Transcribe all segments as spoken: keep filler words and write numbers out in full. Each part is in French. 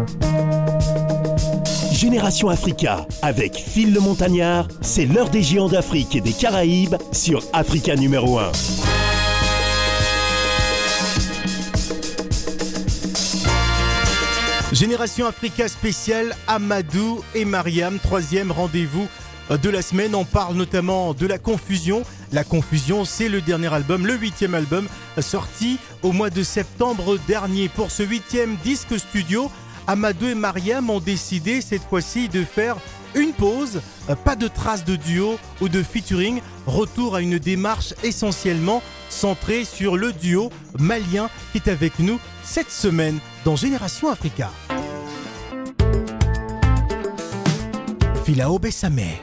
Génération Africa, avec Phil le Montagnard, c'est l'heure des géants d'Afrique et des Caraïbes sur Africa numéro un. Génération Africa spéciale, Amadou et Mariam, troisième rendez-vous de la semaine. On parle notamment de la confusion. La confusion, c'est le dernier album, le huitième album, sorti au mois de septembre dernier. Pour ce huitième disque studio, Amadou et Mariam ont décidé cette fois-ci de faire une pause, pas de traces de duo ou de featuring, retour à une démarche essentiellement centrée sur le duo malien qui est avec nous cette semaine dans Génération Africa. Filao Bessamé.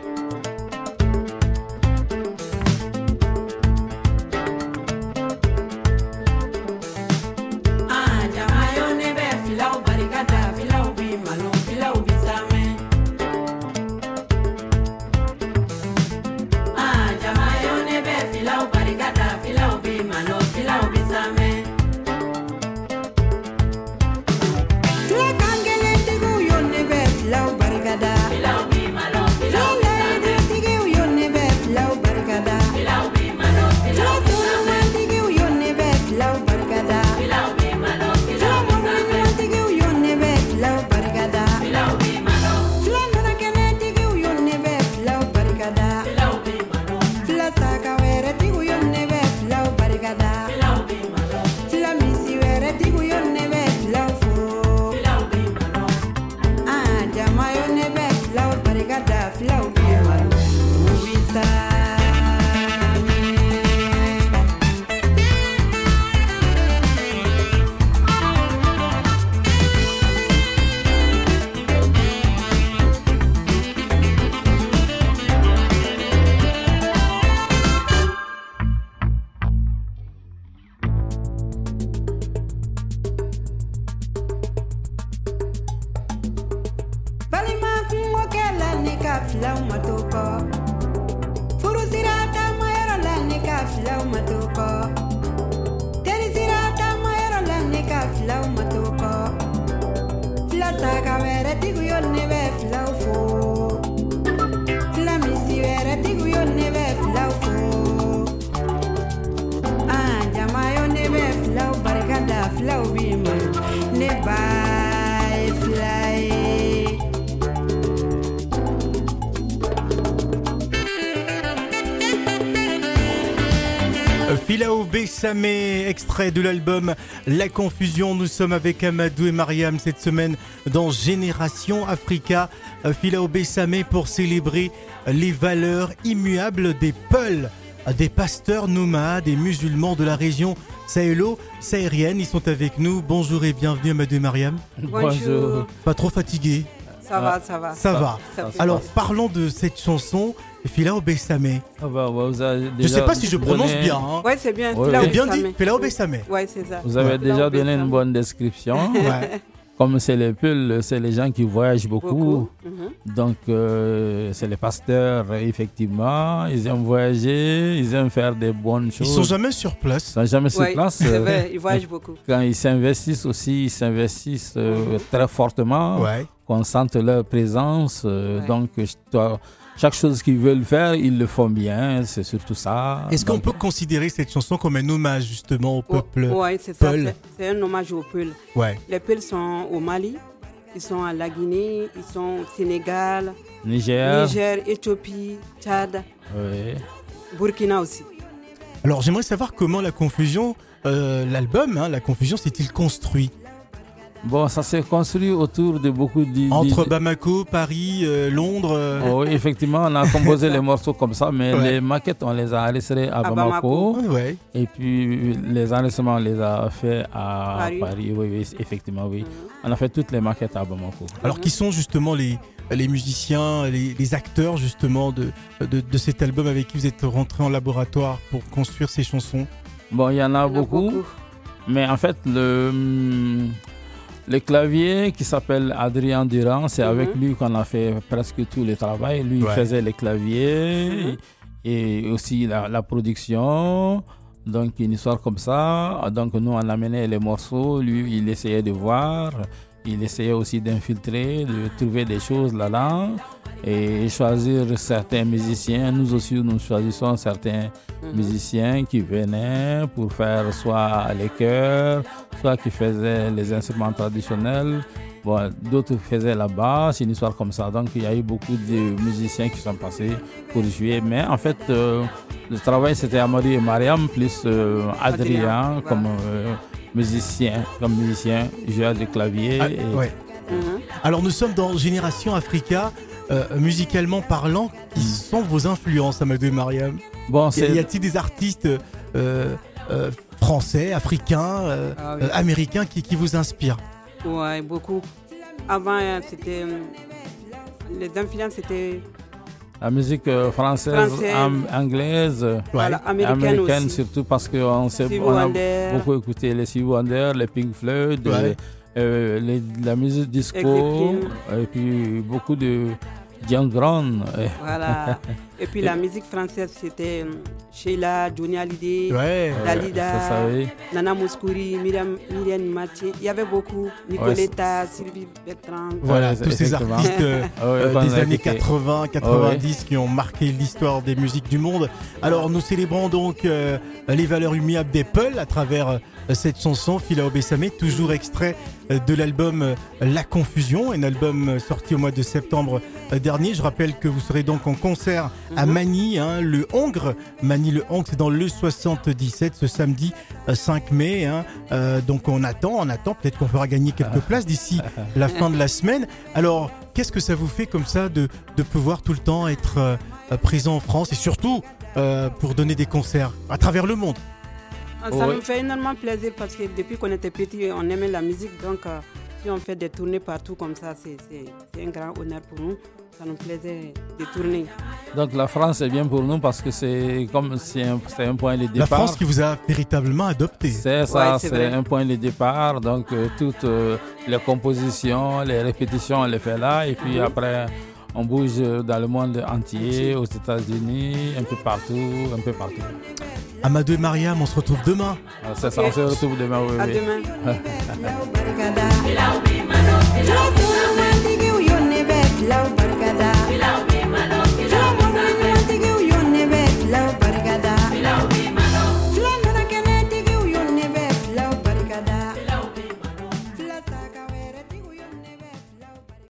Filao Bessamé, extrait de l'album La Confusion. Nous sommes avec Amadou et Mariam cette semaine dans Génération Africa. Filao Bessamé pour célébrer les valeurs immuables des Peuls, des pasteurs nomades et musulmans de la région sahélo-saharienne. Ils sont avec nous. Bonjour et bienvenue Amadou et Mariam. Bonjour. Pas trop fatigué? Ça va, ça va. Ça va. Ça Alors parlons de cette chanson. Filao Bessamé. Ah bah, bah, je ne sais pas si je prononce donné... bien. Hein. Ouais, c'est bien. Ouais, bien dit. Filao Bessamé. Ouais, c'est ça. Vous avez ouais. déjà donné une bonne description. Ouais. Comme c'est les Peuls, c'est les gens qui voyagent beaucoup. beaucoup. Mm-hmm. Donc, euh, c'est les pasteurs, effectivement. Ils aiment voyager, ils aiment faire des bonnes choses. Ils ne sont jamais sur place. Ils ne sont jamais sur ouais, place. C'est vrai, ils voyagent beaucoup. Quand ils s'investissent aussi, ils s'investissent euh, très fortement. Ouais. Qu'on sente leur présence. Euh, ouais. Donc, je dois... Chaque chose qu'ils veulent faire, ils le font bien, c'est surtout ça. Est-ce qu'on peut considérer cette chanson comme un hommage justement au peuple oh, Oui, c'est ça, Peul. C'est, c'est un hommage aux Peuls. Ouais. Les Peuls sont au Mali, ils sont à la Guinée, ils sont au Sénégal, Niger, Niger Éthiopie, Tchad, oui. Burkina aussi. Alors j'aimerais savoir comment La Confusion, euh, l'album, hein, La Confusion, s'est-il construit? Bon, ça s'est construit autour de beaucoup de... Entre Bamako, Paris, euh, Londres... Euh... Oh, oui, effectivement, on a composé les morceaux comme ça, mais ouais. les maquettes, on les a enregistrées à, à Bamako. Bamako. Ouais. Et puis, les enregistrements, on les a fait à Paris. Paris. Oui, oui, effectivement, oui. Mm-hmm. On a fait toutes les maquettes à Bamako. Alors, mm-hmm. qui sont justement les, les musiciens, les, les acteurs, justement, de, de, de cet album avec qui vous êtes rentrés en laboratoire pour construire ces chansons? Bon, il y en a, il y en a beaucoup, beaucoup. Mais en fait, le... Le clavier qui s'appelle Adrien Durand, c'est mm-hmm. avec lui qu'on a fait presque tout le travail. Lui, ouais. il faisait les claviers mm-hmm. et, et aussi la, la production. Donc, une histoire comme ça. Donc, nous, on amenait les morceaux. Lui, il essayait de voir. il essayait aussi d'infiltrer, de trouver des choses là-dedans et choisir certains musiciens. Nous aussi, nous choisissons certains mm-hmm. musiciens qui venaient pour faire soit les chœurs, soit qui faisaient les instruments traditionnels. Bon, d'autres faisaient la basse, une histoire comme ça. Donc, il y a eu beaucoup de musiciens qui sont passés pour jouer. Mais en fait, euh, le travail, c'était Amadou et Mariam, plus euh, Adrien, Adrien comme euh, musicien, comme musicien, joueur de clavier. Ah, et... ouais. mm-hmm. Alors, nous sommes dans Génération Africa. Euh, musicalement parlant, qui mmh. sont vos influences, Amadou et Mariam? Bon, c'est... Y a-t-il des artistes euh, euh, français, africains, euh, ah, oui. euh, américains qui, qui vous inspirent? Oui, beaucoup. Avant, c'était... Les influences, c'était... La musique française, française. Am- anglaise, voilà, américaine, américaine surtout parce qu'on on a beaucoup écouté les Stevie Wonder, les Pink Floyd, ouais. les, euh, les, la musique disco, et puis beaucoup de John Brown. Voilà. Et puis la musique française, c'était Sheila, Johnny Hallyday, ouais, Dalida, ça, oui. Nana Mouskouri, Myriam, Myriam Mathieu. Il y avait beaucoup. Nicoletta, ouais, Sylvie Bertrand. Voilà, ouais, tous ces artistes euh, euh, des années quatre-vingts, quatre-vingt-dix oh, oui. qui ont marqué l'histoire des musiques du monde. Alors nous célébrons donc euh, les valeurs immuables des Peuls à travers euh, cette chanson, Fila Obesame, toujours extrait euh, de l'album euh, La Confusion, un album euh, sorti au mois de septembre euh, dernier. Je rappelle que vous serez donc en concert à Magny, hein, le Hongre. Magny le Hongre, c'est dans le soixante-dix-sept, ce samedi euh, cinq mai. Hein. Euh, donc on attend, on attend. Peut-être qu'on fera gagner quelques places d'ici la fin de la semaine. Alors, qu'est-ce que ça vous fait comme ça de, de pouvoir tout le temps être euh, présent en France et surtout euh, pour donner des concerts à travers le monde? Ça oui. me fait énormément plaisir parce que depuis qu'on était petit, on aimait la musique. Donc, euh, si on fait des tournées partout comme ça, c'est, c'est, c'est un grand honneur pour nous. Ça nous plaisait de tourner. Donc la France est bien pour nous parce que c'est comme c'est un, c'est un point de départ. La France qui vous a véritablement adopté. C'est ça, ouais, c'est, c'est un point de départ. Donc euh, toutes euh, les compositions, les répétitions, on les fait là. Et puis mm-hmm. après, on bouge dans le monde entier, aux États-Unis, un peu partout, un peu partout. Amadou et Mariam, on se retrouve demain. Ah, c'est ça, on se retrouve demain. Oui, à oui. demain.